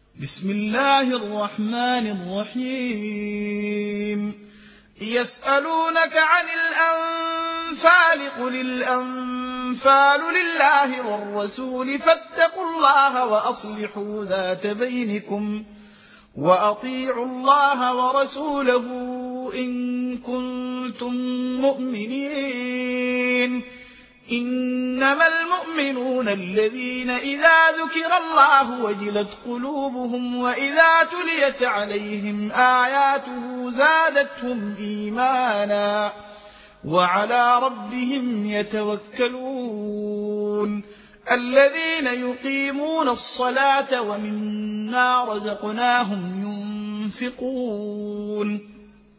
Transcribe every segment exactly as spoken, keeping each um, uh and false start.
بسم الله الرحمن الرحيم يسألونك عن الأنفال قل الأنفال لله والرسول فاتقوا الله وأصلحوا ذات بينكم وأطيعوا الله ورسوله إن كنتم مؤمنين إنما المؤمنون الذين إذا ذكر الله وجلت قلوبهم وإذا تليت عليهم آياته زادتهم إيمانا وعلى ربهم يتوكلون الذين يقيمون الصلاة ومما رزقناهم ينفقون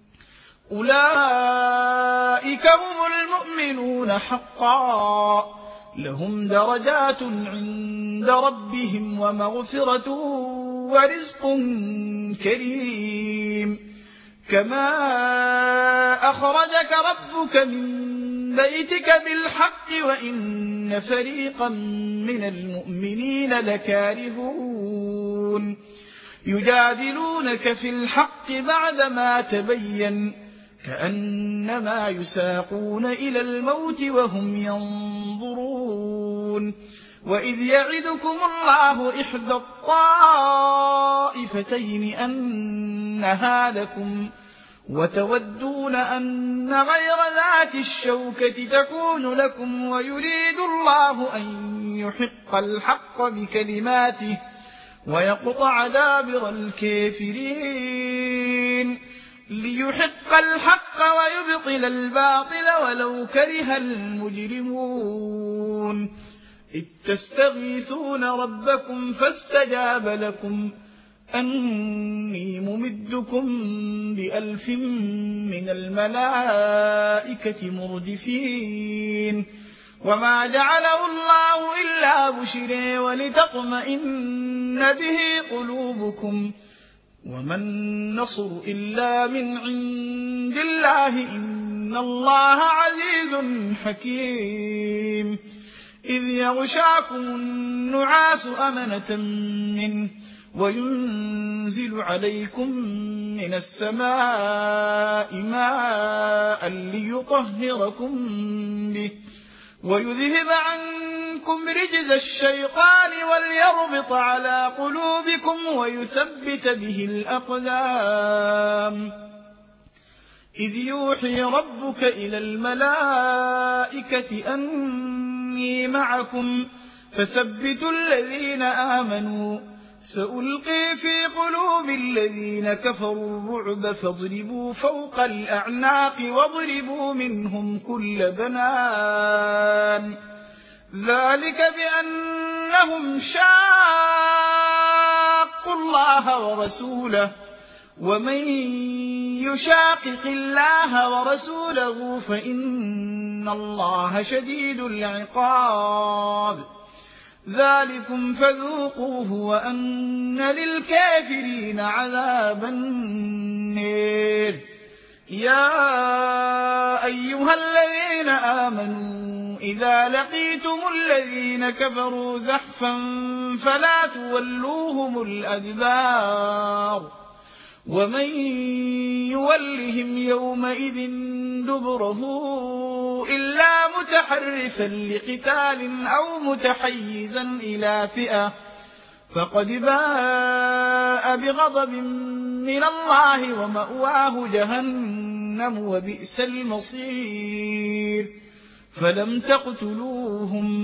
أولئك هم المؤمنون حقا لهم درجات عند ربهم ومغفرة ورزق كريم كما أخرجك ربك من بيتك بالحق وإن فريقا من المؤمنين لكارهون يجادلونك في الحق بعدما تبين كأنما يساقون إلى الموت وهم ينظرون وإذ يعدكم الله إحدى الطائفتين أنها لكم وتودون أن غير ذات الشوكة تكون لكم ويريد الله أن يحق الحق بكلماته ويقطع دابر الكافرين ليحق الحق ويبطل الباطل ولو كره المجرمون إذ تستغيثون ربكم فاستجاب لكم أني ممدكم بألف من الملائكة مردفين وما جعله الله إلا بشرا ولتطمئن به قلوبكم وما النصر إلا من عند الله إن الله عزيز حكيم إذ يغشاكم النعاس أمنة منه وينزل عليكم من السماء ماء ليطهركم به ويذهب عنكم رجز الشيطان وليربط على قلوبكم ويثبت به الأقدام إذ يوحي ربك إلى الملائكة أني معكم فثبتوا الذين آمنوا سألقي في قلوب الذين كفروا الرعب فاضربوا فوق الأعناق واضربوا منهم كل بنان ذلك بأنهم شاقوا الله ورسوله ومن يشاقق الله ورسوله فإن الله شديد العقاب ذلكم فذوقوه وأن للكافرين عذاب النير يا أيها الذين آمنوا إذا لقيتم الذين كفروا زحفا فلا تولوهم الأدبار ومن يولهم يومئذ دبره إلا متحرفا لقتال أو متحيزا إلى فئة فقد باء بغضب من الله ومأواه جهنم وبئس المصير فلم تقتلوهم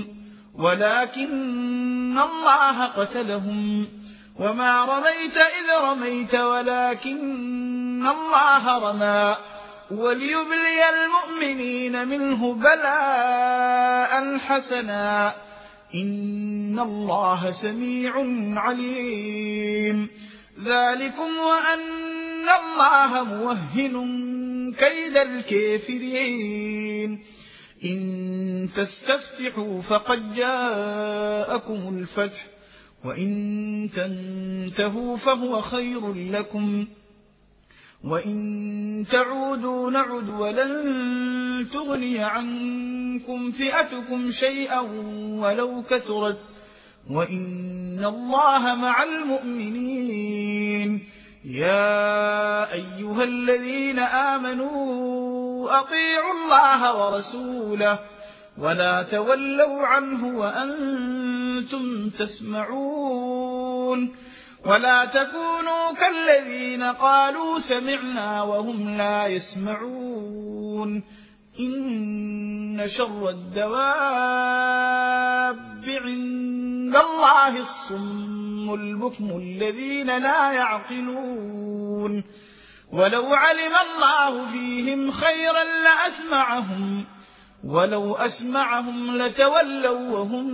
ولكن الله قتلهم وما رميت إذ رميت ولكن الله رمى وليبلي المؤمنين منه بلاء حسنا إن الله سميع عليم ذلكم وأن الله موهن كيد الكافرين إن تستفتحوا فقد جاءكم الفتح وإن تنتهوا فهو خير لكم وإن تعودوا نعد ولن تغني عنكم فئتكم شيئا ولو كثرت وإن إن الله مع المؤمنين. يا أيها الذين آمنوا أطيعوا الله ورسوله ولا تولوا عنه وأنتم تسمعون ولا تكونوا كالذين قالوا سمعنا وهم لا يسمعون. إن شر الدواب عند الله الصم البكم الذين لا يعقلون. ولو علم الله فيهم خيرا لأسمعهم ولو أسمعهم لتولوا وهم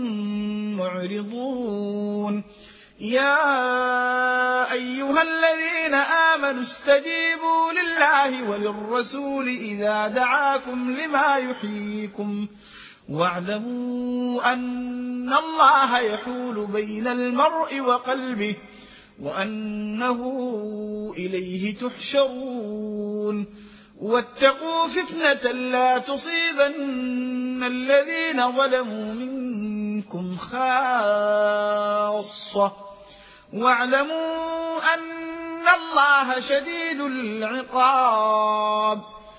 معرضون. يا أيها الذين آمنوا استجيبوا لله وللرسول إذا دعاكم لما يحييكم واعلموا أن الله يحول بين المرء وقلبه وأنه إليه تحشرون. واتقوا فتنة لا تصيبن الذين ظلموا منكم خاصة واعلموا أن الله شديد العقاب.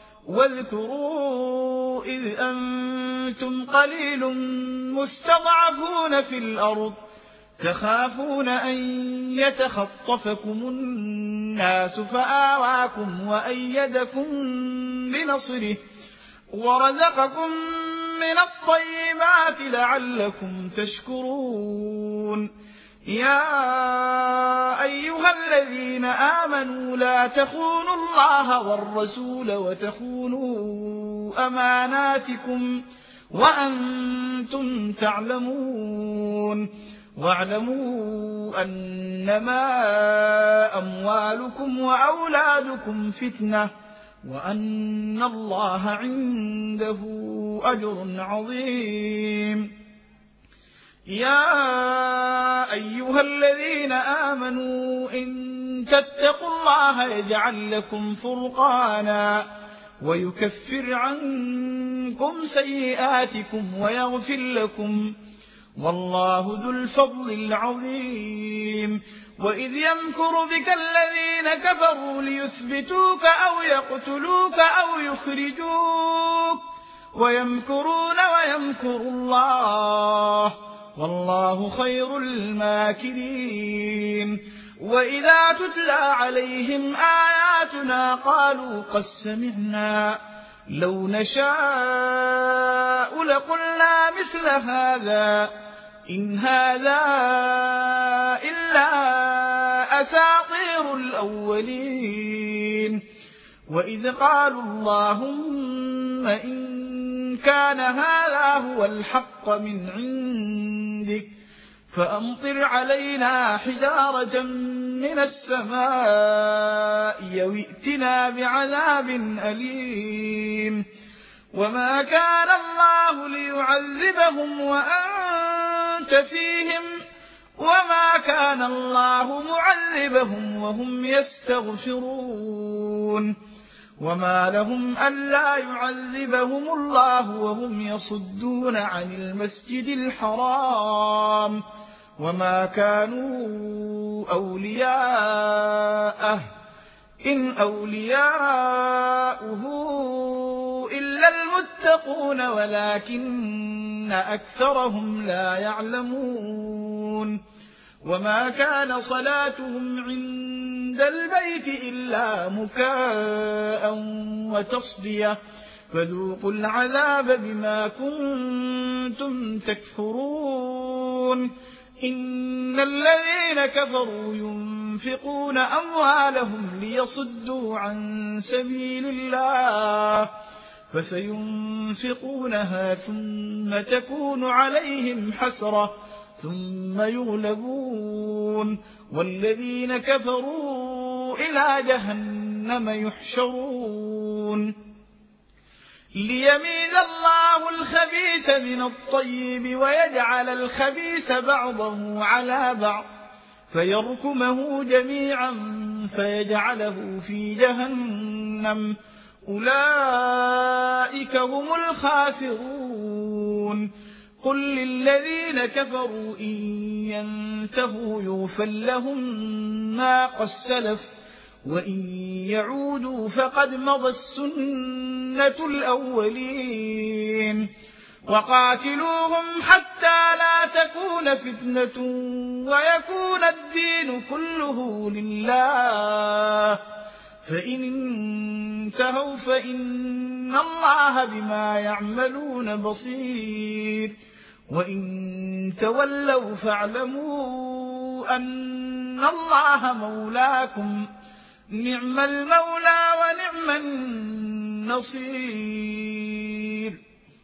واذكروا إذ أنتم قليل مستضعفون في الأرض تخافون أن يتخطفكم الناس فآواكم وأيدكم بنصره ورزقكم من الطيبات لعلكم تشكرون. يا أيها الذين آمنوا لا تخونوا الله والرسول وتخونوا أماناتكم وأنتم تعلمون. واعلموا أنما أموالكم وأولادكم فتنة وأن الله عنده أجر عظيم. يا أيها الذين آمنوا إن تتقوا الله يجعل لكم فرقانا ويكفر عنكم سيئاتكم ويغفر لكم والله ذو الفضل العظيم. وإذ يمكر بك الذين كفروا ليثبتوك أو يقتلوك أو يخرجوك ويمكرون ويمكر الله والله خير الماكرين. وإذا تتلى عليهم آياتنا قالوا قد سمعنا لو نشاء لقلنا مثل هذا إن هذا إلا أساطير الأولين. وإذ قالوا اللهم إن كان هذا هو الحق من عندك فأمطر علينا حجارة من السماء أو ائتنا بعذاب أليم. وما كان الله ليعذبهم وأنت فيهم وما كان الله معذبهم وهم يستغفرون. وما لهم ألا يعذبهم الله وهم يصدون عن المسجد الحرام وما كانوا أولياءه إن أولياؤه إلا المتقون ولكن أكثرهم لا يعلمون. وما كان صلاتهم عند البيت إلا مكاء وتصدية فذوقوا العذاب بما كنتم تكفرون. إن الذين كفروا ينفقون أموالهم ليصدوا عن سبيل الله فسينفقونها ثم تكون عليهم حسرة ثم يغلبون والذين كفروا إلى جهنم يحشرون. ليميز الله الخبيث من الطيب ويجعل الخبيث بعضه على بعض فيركمه جميعا فيجعله في جهنم أولئك هم الخاسرون. قل للذين كفروا إن ينتهوا يغفر لهم ما قد سلف وإن يعودوا فقد مضت سنة الأولين وقاتلوهم حتى لا تكون فتنة ويكون الدين كله لله فإن انتهوا فإن الله بما يعملون بصير وإن تولوا فاعلموا أن الله مولاكم نعم المولى ونعم النصير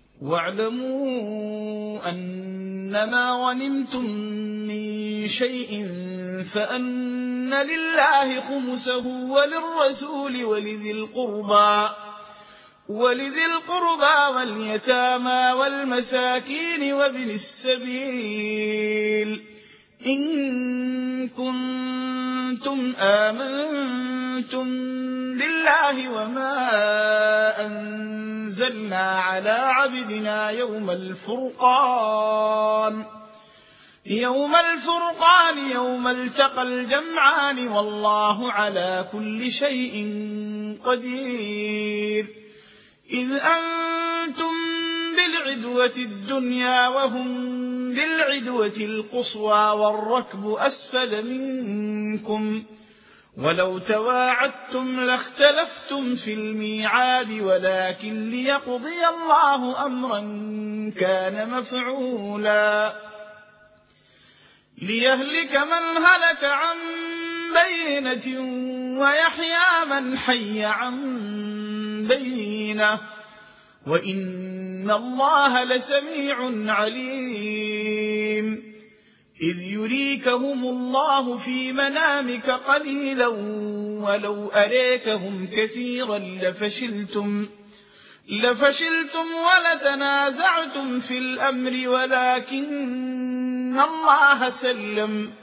واعلموا أنما غنمتم من شيء فأن لله خمسه وللرسول ولذي القربى ولذي القربى واليتامى والمساكين وابن السبيل إن كنتم آمنتم بالله وما أنزلنا على عبدنا يوم الفرقان يوم الفرقان يوم التقى الجمعان والله على كل شيء قدير إذ أنتم بالعدوة الدنيا وهم بالعدوة القصوى والركب أسفل منكم ولو تواعدتم لاختلفتم في الميعاد ولكن ليقضي الله أمرا كان مفعولا ليهلك من هلك عن بينة ويحيى من حي عن بينة وإن الله لسميع عليم إذ يريكهم الله في منامك قليلا ولو أريكهم كثيرا لفشلتم لفشلتم ولتنازعتم في الأمر ولكن الله سلم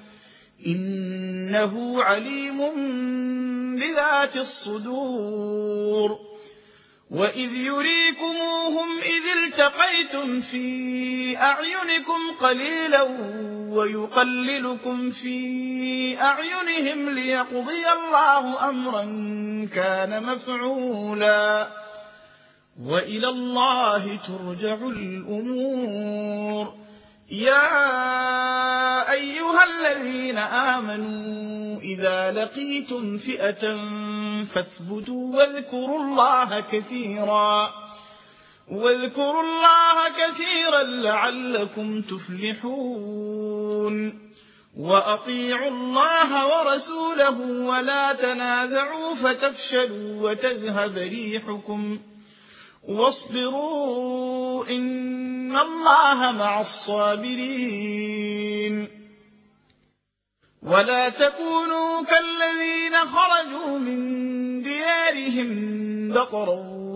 إنه عليم بذات الصدور وإذ يريكموهم إذ التقيتم في أعينكم قليلا ويقللكم في أعينهم ليقضي الله أمرا كان مفعولا وإلى الله ترجع الأمور يا أيها الذين آمنوا إذا لقيتم فئة فاثبتوا واذكروا الله كثيرا واذكروا الله كثيرا لعلكم تفلحون وأطيعوا الله ورسوله ولا تنازعوا فتفشلوا وتذهب ريحكم واصبروا إن الله مع الصابرين ولا تكونوا كالذين خرجوا من ديارهم بطرا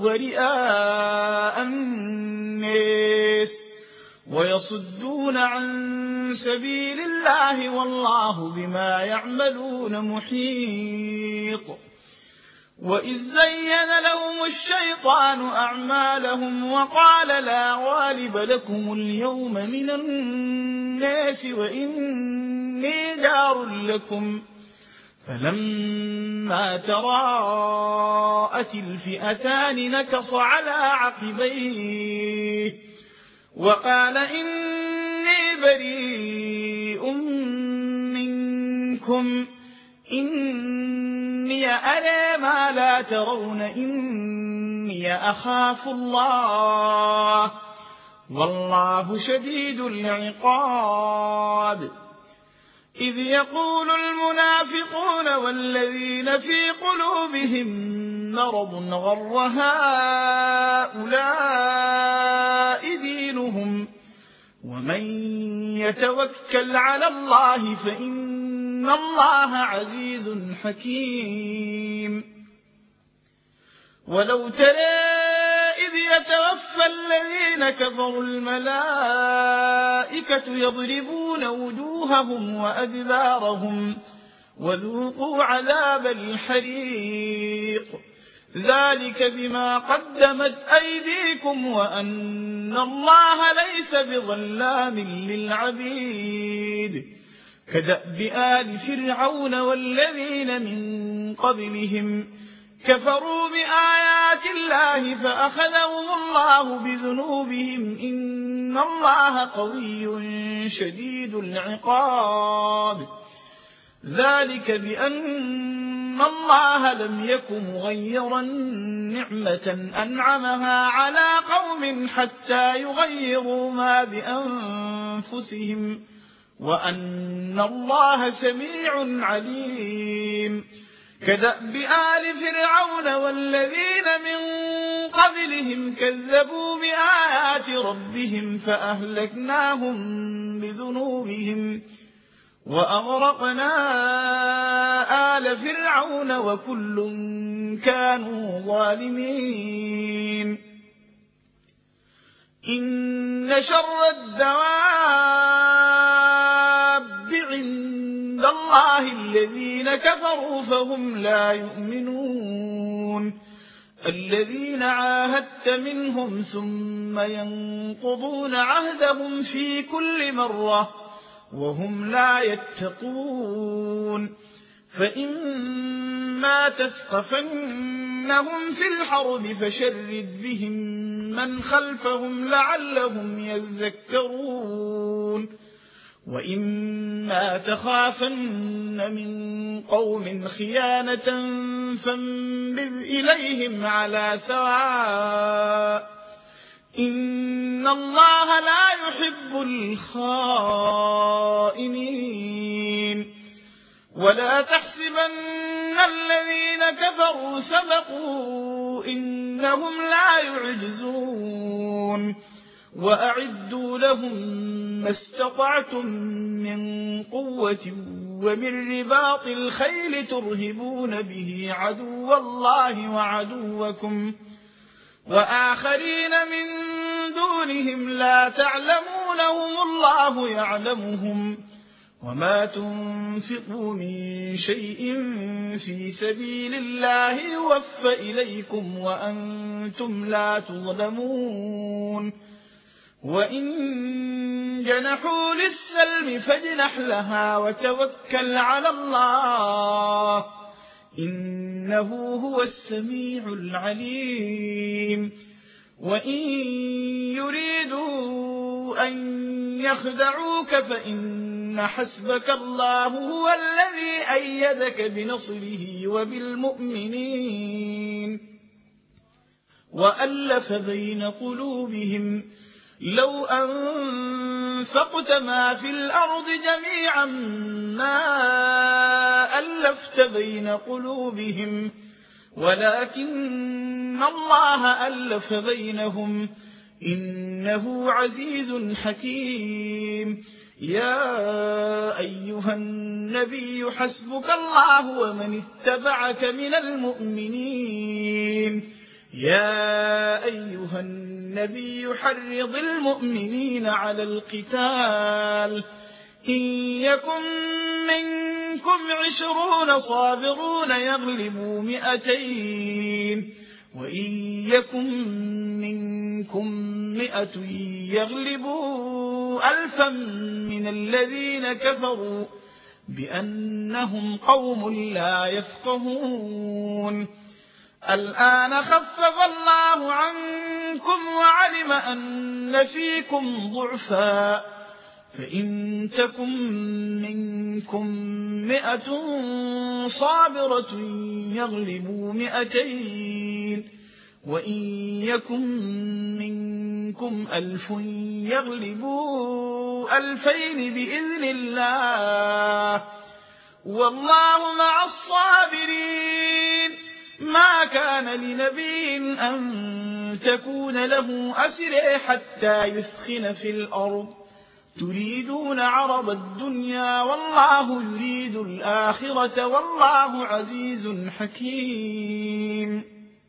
ورئاء الناس ويصدون عن سبيل الله والله بما يعملون محيط وإذ زين لهم الشيطان أعمالهم وقال لا غالب لكم اليوم من الناس وإني جار لكم فلما تراءت الفئتان نكص على عقبيه وقال إني بريء منكم إني أرى ما لا ترون إني أخاف الله والله شديد العقاب إذ يقول المنافقون والذين في قلوبهم مرض غر هؤلاء دينهم ومن يتوكل على الله فإن الله عزيز حكيم ولو ترى إذ يتوفى الذين كفروا الملائكة يضربون وجوههم وأدبارهم وذوقوا عذاب الحريق ذلك بما قدمت أيديكم وأن الله ليس بظلام للعبيد كدأب آل فرعون والذين من قبلهم كفروا بآيات الله فأخذهم الله بذنوبهم إن الله قوي شديد العقاب ذلك بأن الله لم يك مغيرا نعمة أنعمها على قوم حتى يغيروا ما بأنفسهم وأن الله سميع عليم كدأب آل فرعون والذين من قبلهم كذبوا بآيات ربهم فأهلكناهم بذنوبهم وأغرقنا آل فرعون وكل كانوا ظالمين إن شر الدواب عند الله الذين كفروا فهم لا يؤمنون الذين عاهدت منهم ثم ينقضون عهدهم في كل مرة وهم لا يتقون فإما تثقفنهم في الحرب فشرد بهم من خلفهم لعلهم يذكرون وإما تخافن من قوم خيانة فانبذ إليهم على سواء إن الله لا يحب الخائنين ولا تحسبن الذين كفروا سبقوا إنهم لا يعجزون وأعدوا لهم ما استطعتم من قوة ومن رباط الخيل ترهبون به عدو الله وعدوكم وآخرين من دونهم لا تعلمونهم الله يعلمهم وما تنفقوا من شيء في سبيل الله يوفى إليكم وأنتم لا تظلمون وإن جنحوا للسلم فاجنح لها وتوكل على الله إنه هو السميع العليم وإن يريدوا أن يخدعوك فإن حسبك الله هو الذي أيدك بنصره وبالمؤمنين وألف بين قلوبهم لو أنفقت ما في الأرض جميعا ما ألفت بين قلوبهم ولكن الله ألف بينهم إنه عزيز حكيم يا أيها النبي حسبك الله ومن اتبعك من المؤمنين يا أيها النبي حرض المؤمنين على القتال إن يكن منكم عشرون صابرون يغلبوا مئتين وإن يكن منكم مئة يغلبوا ألفا من الذين كفروا بأنهم قوم لا يفقهون الآن خفف الله عنكم وعلم أن فيكم ضعفا فإن تكن منكم مئة صابرة يغلبوا مئتين وإن يكن منكم ألف يغلبوا ألفين بإذن الله والله مع الصابرين ما كان لنبي أن تكون له أسرى حتى يثخن في الأرض تريدون عرض الدنيا والله يريد الآخرة والله عزيز حكيم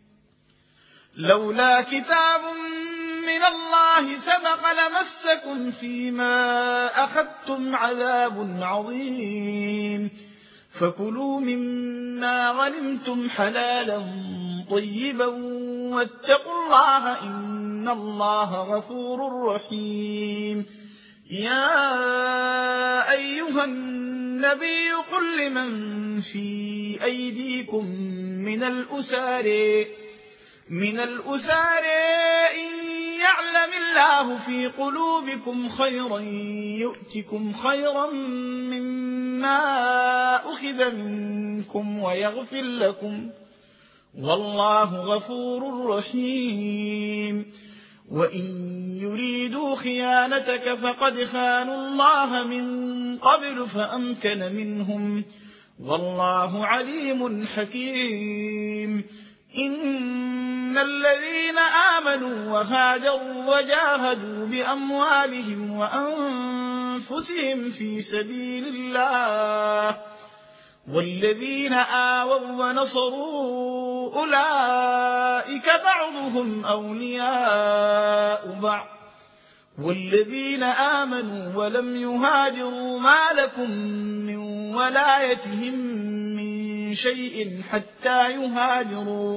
لولا كتاب من الله سبق لمسكم فيما أخذتم عذاب عظيم فكلوا مما غنمتم حلالا طيبا واتقوا الله إن الله غفور رحيم. يا أيها النبي قل لمن في أيديكم من الأسار من الأسار إن يعلم الله في قلوبكم خيرا يؤتكم خيرا مما أخذ منكم ويغفر لكم والله غفور رحيم. وإن يريدوا خيانتك فقد خانوا الله من قبل فأمكن منهم والله عليم حكيم. إن الذين آمنوا وهاجروا وجاهدوا بأموالهم وأنفسهم في سبيل الله والذين آووا ونصروا أولئك بعضهم أولياء بعض والذين آمنوا ولم يهاجروا ما لكم من ولايتهم من شيء حتى يهاجروا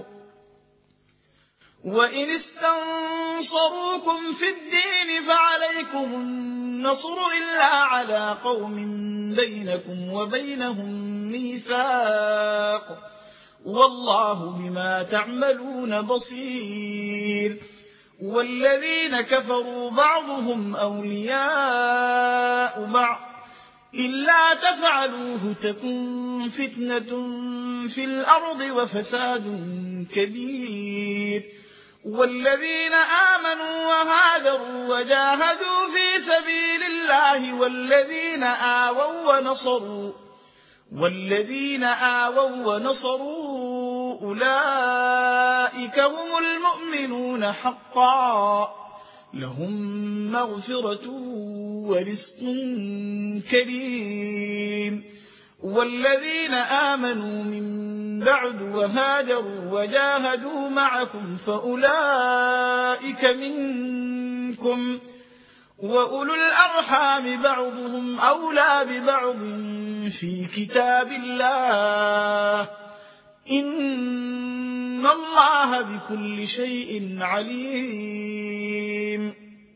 وإن استنصروكم في الدين فعليكم النصر إلا على قوم بينكم وبينهم ميثاق والله بما تعملون بصير. والذين كفروا بعضهم أولياء بعض إلا تفعلوه تكن فتنة في الأرض وفساد كبير. والذين آمنوا وهاجروا وجاهدوا في سبيل الله والذين آووا ونصروا والذين آووا ونصروا أولئك هم المؤمنون حقا لهم مغفرة ورزق كريم. والذين آمنوا من بعد وهاجروا وجاهدوا معكم فأولئك منكم وأولو الأرحام بعضهم أولى ببعض في كتاب الله إن الله بكل شيء عليم.